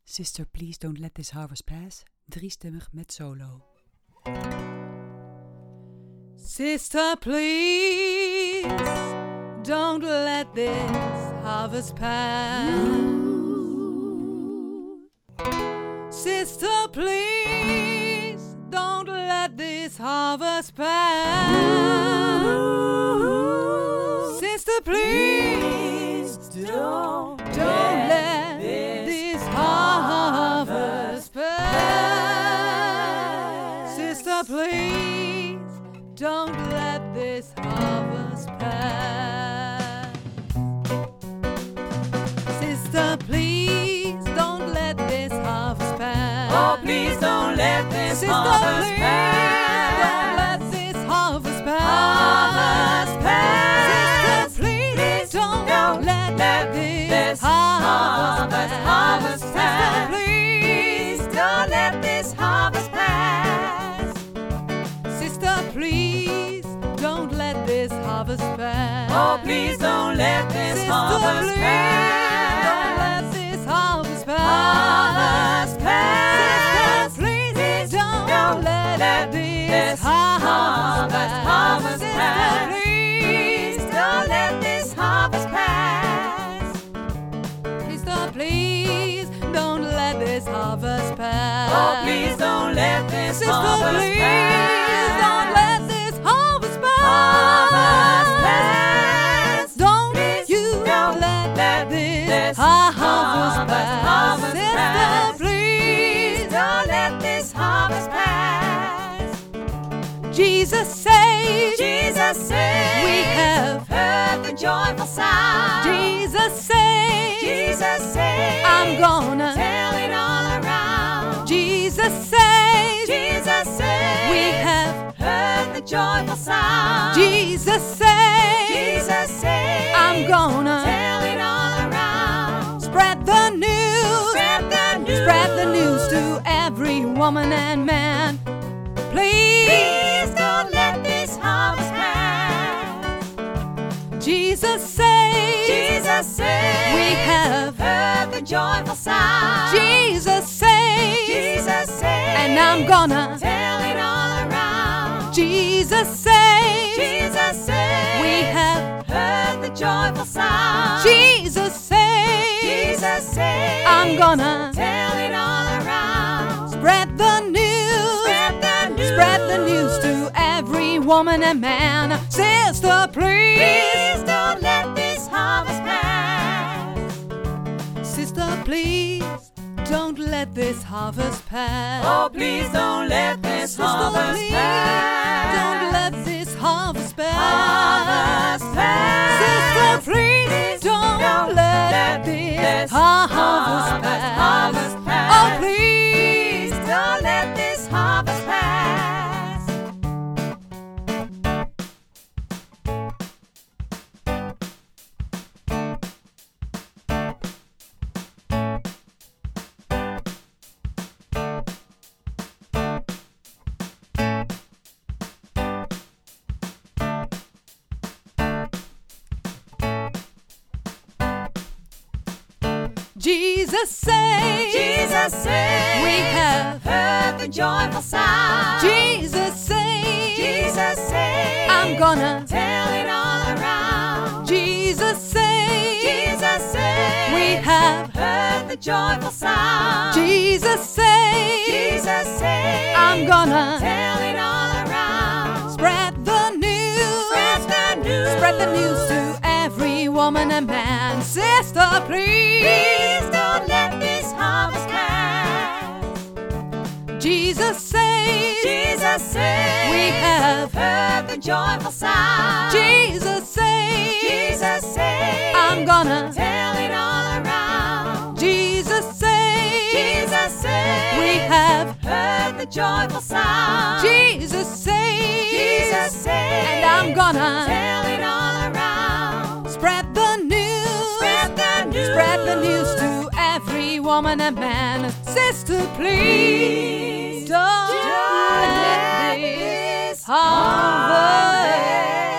Sister, please don't let this harvest pass. Driestemmig met solo. Sister, please don't let this harvest pass. Sister, please don't let this harvest pass. Sister, please don't let this harvest pass. Sister, please don't let this harvest pass. Sister, please don't let this harvest pass. Oh, please don't let this Sister, harvest please pass. don't let this harvest pass. Harvest pass. Sister, please don't let this harvest harvest pass. pass. Sister, please Don't let this harvest pass. Sister, please don't let this harvest pass. Oh, please don't let this Sister, harvest please pass. don't let this harvest pass. Harvest pass. Sister, please don't let this harvest harvest pass. pass. Sister, Please don't let this harvest pass. Sister, please don't let this harvest pass. Oh, please don't let this Sister, harvest please pass. don't let this harvest pass. Harvest pass. Don't Please you don't let this this harvest harvest pass. Sister, pass. please. Don't let this harvest pass. Jesus saves. Jesus saves. We have heard the joyful sound. Jesus saves. Jesus saves. I'm gonna tell it all around. Jesus saves. Jesus saves. We have heard the joyful sound. Jesus saves. Jesus saves. I'm gonna tell it all around. spread the news. Spread the news. Spread the news to every woman and man. Please. Please don't let this harvest pass. Jesus saves. Jesus saves. We have heard the joyful sound. Jesus saves. Jesus saves. And I'm gonna tell it all around. Jesus saves. Jesus saves. We have heard the joyful sound. Jesus saves. Jesus saves. I'm gonna tell it all around. spread the news. Spread the news. Spread the news to every woman and man. Sister, please. Please don't let this harvest pass. Sister, please don't let this harvest pass. Oh, please don't let this Sister, harvest please pass. don't let this harvest pass. Harvest pass. Sister, please don't let this harvest pass. Harvest pass. Oh, please. Don't let this harvest pass. Jesus saves. Jesus saves. We have heard the joyful sound. Jesus saves. Jesus saves. I'm gonna tell it all around. Jesus saves. Jesus saves. We have heard the joyful sound. Jesus saves. Jesus saves. I'm gonna tell it all around. spread the news. Spread the news. Spread the news to every woman and man. Sister, please. Please don't let this harvest pass. Jesus saves. Jesus saves. We have heard the joyful sound. Jesus saves. Jesus saves. I'm gonna tell it all around. Jesus saves. Jesus saves. We have heard the joyful sound. Jesus saves. Jesus saves. And I'm gonna tell it all around. spread the news. Spread the news. Spread the news to every woman and man. Sister, please don't let this harvest